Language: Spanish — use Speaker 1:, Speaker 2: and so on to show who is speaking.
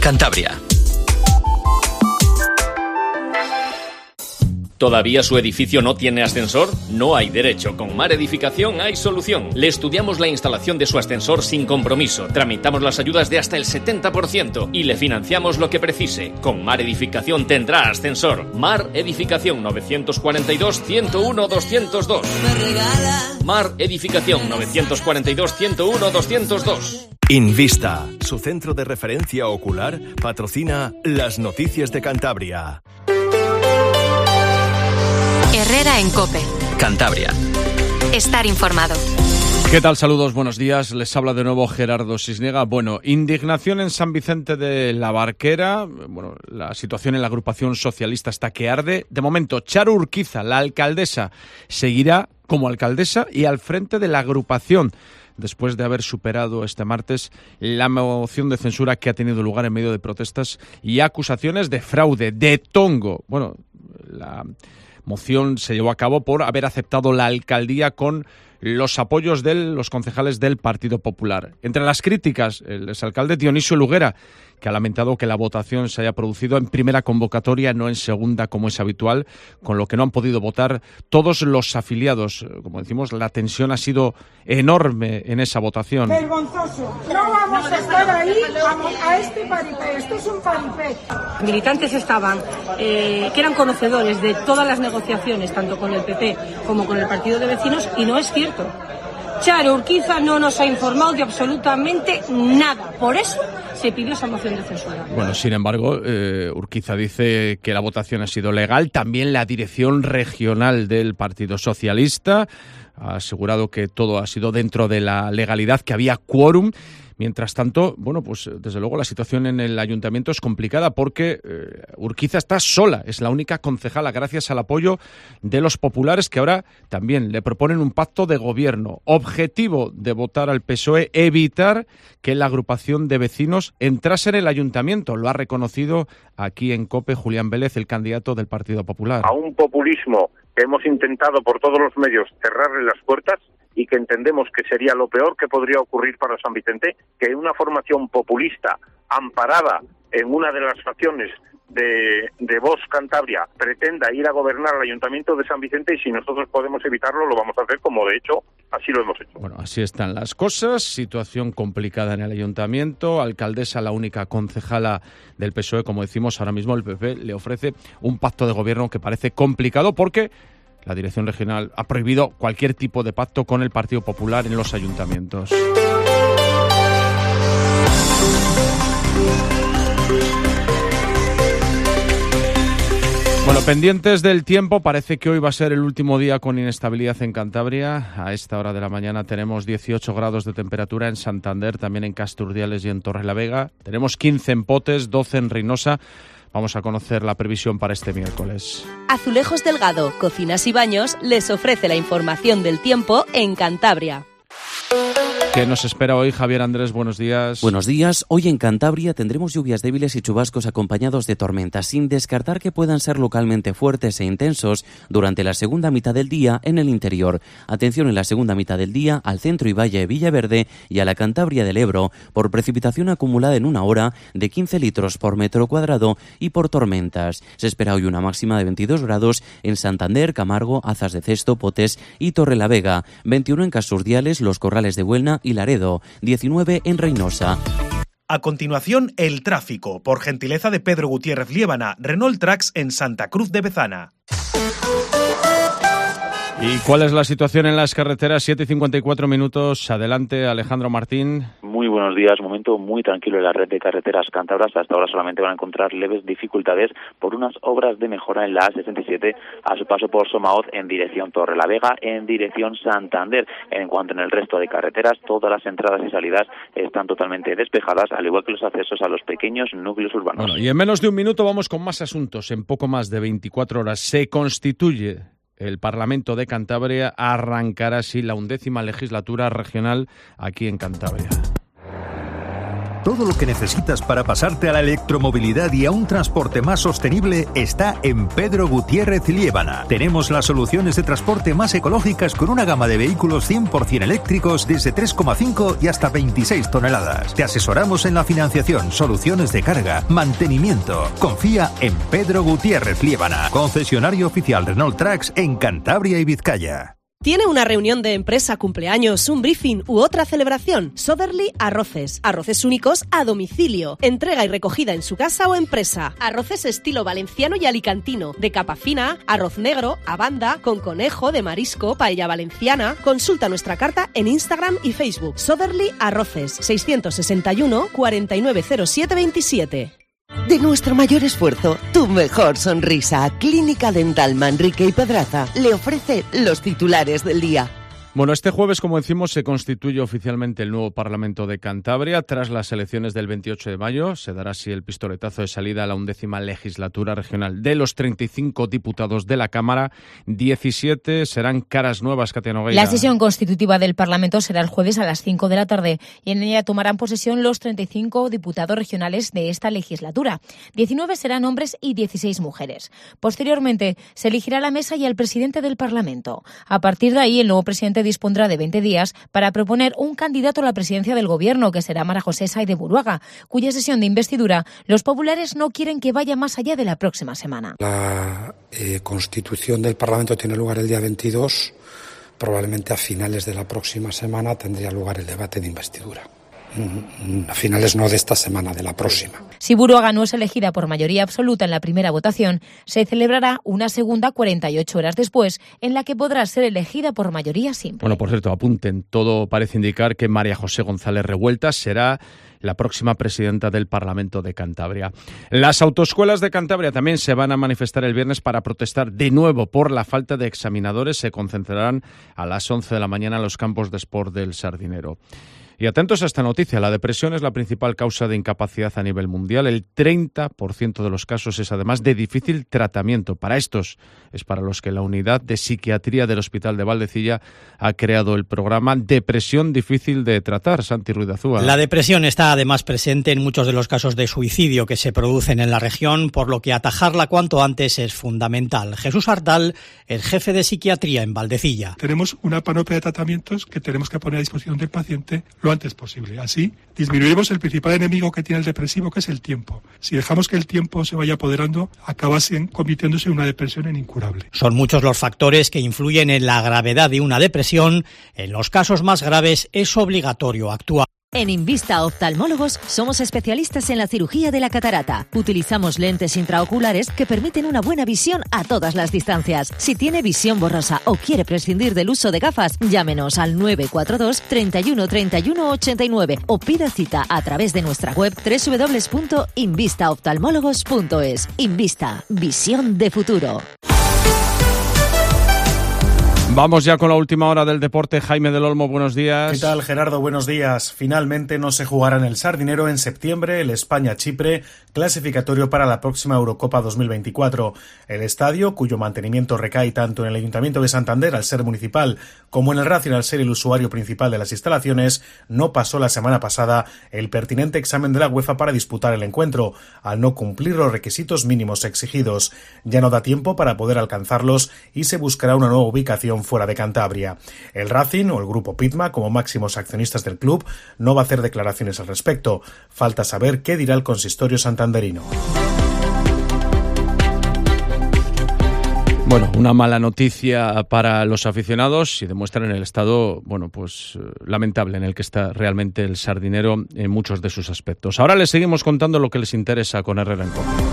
Speaker 1: Cantabria. ¿Todavía su edificio no tiene ascensor? No hay derecho. Con Mar Edificación hay solución. Le estudiamos la instalación de su ascensor sin compromiso. Tramitamos las ayudas de hasta el 70% y le financiamos lo que precise. Con Mar Edificación tendrá ascensor. Mar Edificación 942-101-202. Mar Edificación 942-101-202.
Speaker 2: Invista, su centro de referencia ocular, patrocina las noticias de Cantabria.
Speaker 3: Herrera en COPE.
Speaker 1: Cantabria.
Speaker 3: Estar informado.
Speaker 4: ¿Qué tal? Saludos, buenos días. Les habla de nuevo Gerardo Cisniega. Bueno, indignación en San Vicente de la Barquera. Bueno, la situación en la agrupación socialista está que arde. De momento, Charo Urquiza, la alcaldesa, seguirá como alcaldesa y al frente de la agrupación, después de haber superado este martes la moción de censura que ha tenido lugar en medio de protestas y acusaciones de fraude, de tongo. Bueno, la moción se llevó a cabo por haber aceptado la alcaldía con los apoyos de los concejales del Partido Popular. Entre las críticas, el exalcalde Dionisio Luguera, que ha lamentado que la votación se haya producido en primera convocatoria, no en segunda como es habitual, con lo que no han podido votar todos los afiliados. Como decimos, la tensión ha sido enorme en esa votación.
Speaker 5: Vergonzoso. No vamos a estar ahí a este paripé. Esto es un paripé.
Speaker 6: Militantes estaban, que eran conocedores de todas las negociaciones, tanto con el PP como con el Partido de Vecinos, y no es cierto. Charo Urquiza no nos ha informado de absolutamente nada. Por eso se pidió esa moción de censura.
Speaker 4: Bueno, sin embargo, Urquiza dice que la votación ha sido legal. También la dirección regional del Partido Socialista ha asegurado que todo ha sido dentro de la legalidad, que había quórum. Mientras tanto, bueno, pues desde luego la situación en el ayuntamiento es complicada porque Urquiza está sola, es la única concejala gracias al apoyo de los populares, que ahora también le proponen un pacto de gobierno. Objetivo de votar al PSOE, evitar que la agrupación de vecinos entrase en el ayuntamiento. Lo ha reconocido aquí en COPE Julián Vélez, el candidato del Partido Popular.
Speaker 7: A un populismo que hemos intentado por todos los medios cerrarle las puertas, y que entendemos que sería lo peor que podría ocurrir para San Vicente, que una formación populista amparada en una de las facciones de Vox Cantabria pretenda ir a gobernar al Ayuntamiento de San Vicente, y si nosotros podemos evitarlo lo vamos a hacer, como de hecho así lo hemos hecho.
Speaker 4: Bueno, así están las cosas, situación complicada en el Ayuntamiento, alcaldesa la única concejala del PSOE, como decimos, ahora mismo el PP le ofrece un pacto de gobierno que parece complicado porque la dirección regional ha prohibido cualquier tipo de pacto con el Partido Popular en los ayuntamientos. Bueno, pendientes del tiempo, parece que hoy va a ser el último día con inestabilidad en Cantabria. A esta hora de la mañana tenemos 18 grados de temperatura en Santander, también en Casturdiales y en Torrelavega. Tenemos 15 en Potes, 12 en Reynosa. Vamos a conocer la previsión para este miércoles.
Speaker 8: Azulejos Delgado, Cocinas y Baños les ofrece la información del tiempo en Cantabria.
Speaker 4: ¿Qué nos espera hoy, Javier Andrés? Buenos días.
Speaker 9: Buenos días. Hoy en Cantabria tendremos lluvias débiles y chubascos acompañados de tormentas, sin descartar que puedan ser localmente fuertes e intensos durante la segunda mitad del día en el interior. Atención en la segunda mitad del día al centro y valle de Villaverde y a la Cantabria del Ebro por precipitación acumulada en una hora de 15 litros por metro cuadrado y por tormentas. Se espera hoy una máxima de 22 grados en Santander, Camargo, Azas de Cesto, Potes y Torrelavega, 21 en Casturdiales, Los Corrales de Buelna y Laredo, 19 en Reynosa.
Speaker 10: A continuación, el tráfico, por gentileza de Pedro Gutiérrez Liébana, Renault Trax en Santa Cruz de Bezana.
Speaker 4: ¿Y cuál es la situación en las carreteras? 7:54 minutos. Adelante, Alejandro Martín.
Speaker 11: Muy buenos días. Momento muy tranquilo en la red de carreteras cántabras. Hasta ahora solamente van a encontrar leves dificultades por unas obras de mejora en la A67 a su paso por Somaoz en dirección Torrelavega, en dirección Santander. En cuanto en el resto de carreteras, todas las entradas y salidas están totalmente despejadas, al igual que los accesos a los pequeños núcleos urbanos.
Speaker 4: Bueno, y en menos de un minuto vamos con más asuntos. En poco más de 24 horas se constituye el Parlamento de Cantabria, arrancará así la 11ª legislatura regional aquí en Cantabria.
Speaker 12: Todo lo que necesitas para pasarte a la electromovilidad y a un transporte más sostenible está en Pedro Gutiérrez Liébana. Tenemos las soluciones de transporte más ecológicas con una gama de vehículos 100% eléctricos desde 3,5 y hasta 26 toneladas. Te asesoramos en la financiación, soluciones de carga, mantenimiento. Confía en Pedro Gutiérrez Liébana, concesionario oficial Renault Trucks en Cantabria y Vizcaya.
Speaker 8: ¿Tiene una reunión de empresa, cumpleaños, un briefing u otra celebración? Soderly Arroces. Arroces únicos a domicilio. Entrega y recogida en su casa o empresa. Arroces estilo valenciano y alicantino. De capa fina, arroz negro, a banda, con conejo, de marisco, paella valenciana. Consulta nuestra carta en Instagram y Facebook. Soderly Arroces. 661 490727.
Speaker 13: De nuestro mayor esfuerzo, tu mejor sonrisa. Clínica Dental Manrique y Pedraza le ofrece los titulares del día.
Speaker 4: Bueno, este jueves, como decimos, se constituye oficialmente el nuevo Parlamento de Cantabria. Tras las elecciones del 28 de mayo, se dará así el pistoletazo de salida a la 11ª legislatura regional. De los 35 diputados de la Cámara, 17 serán caras nuevas, Katia Nogueira.
Speaker 14: La sesión constitutiva del Parlamento será el jueves a las 5 de la tarde y en ella tomarán posesión los 35 diputados regionales de esta legislatura. 19 serán hombres y 16 mujeres. Posteriormente, se elegirá la mesa y al presidente del Parlamento. A partir de ahí, el nuevo presidente dispondrá de 20 días para proponer un candidato a la presidencia del Gobierno, que será Mara José Sáez de Buruaga, cuya sesión de investidura los populares no quieren que vaya más allá de la próxima semana.
Speaker 15: La constitución del Parlamento tiene lugar el día 22. Probablemente a finales de la próxima semana tendría lugar el debate de investidura. A finales no de esta semana, de la próxima.
Speaker 14: Si Buruaga no es elegida por mayoría absoluta en la primera votación, se celebrará una segunda 48 horas después, en la que podrá ser elegida por mayoría simple.
Speaker 4: Bueno, por cierto, apunten, todo parece indicar que María José González Revueltas será la próxima presidenta del Parlamento de Cantabria. Las autoescuelas de Cantabria también se van a manifestar el viernes para protestar de nuevo por la falta de examinadores. Se concentrarán a las 11 de la mañana en los campos de sport del Sardinero. Y atentos a esta noticia, la depresión es la principal causa de incapacidad a nivel mundial. El 30% de los casos es además de difícil tratamiento. Para estos es para los que la unidad de psiquiatría del Hospital de Valdecilla ha creado el programa Depresión Difícil de Tratar. Santi Ruiz de Azúa.
Speaker 16: La depresión está además presente en muchos de los casos de suicidio que se producen en la región, por lo que atajarla cuanto antes es fundamental. Jesús Artal, el jefe de psiquiatría en Valdecilla.
Speaker 17: Tenemos una panoplia de tratamientos que tenemos que poner a disposición del paciente lo antes posible. Así disminuiremos el principal enemigo que tiene el depresivo, que es el tiempo. Si dejamos que el tiempo se vaya apoderando, acaba convirtiéndose en una depresión incurable.
Speaker 16: Son muchos los factores que influyen en la gravedad de una depresión. En los casos más graves es obligatorio actuar.
Speaker 18: En Invista Oftalmólogos somos especialistas en la cirugía de la catarata. Utilizamos lentes intraoculares que permiten una buena visión a todas las distancias. Si tiene visión borrosa o quiere prescindir del uso de gafas, llámenos al 942 31 31 89 o pida cita a través de nuestra web www.invistaoftalmólogos.es. Invista, visión de futuro.
Speaker 4: Vamos ya con la última hora del deporte. Jaime del Olmo, buenos días.
Speaker 19: ¿Qué tal, Gerardo? Buenos días. Finalmente no se jugará en el Sardinero en septiembre el España-Chipre, clasificatorio para la próxima Eurocopa 2024. El estadio, cuyo mantenimiento recae tanto en el Ayuntamiento de Santander al ser municipal como en el Racing al ser el usuario principal de las instalaciones, no pasó la semana pasada el pertinente examen de la UEFA para disputar el encuentro, al no cumplir los requisitos mínimos exigidos. Ya no da tiempo para poder alcanzarlos y se buscará una nueva ubicación fuera de Cantabria. El Racing o el grupo Pitma, como máximos accionistas del club, no va a hacer declaraciones al respecto. Falta saber qué dirá el consistorio santanderino.
Speaker 4: Bueno, una mala noticia para los aficionados y demuestran el estado, lamentable en el que está realmente el Sardinero en muchos de sus aspectos. Ahora les seguimos contando lo que les interesa con Herrera en Cope.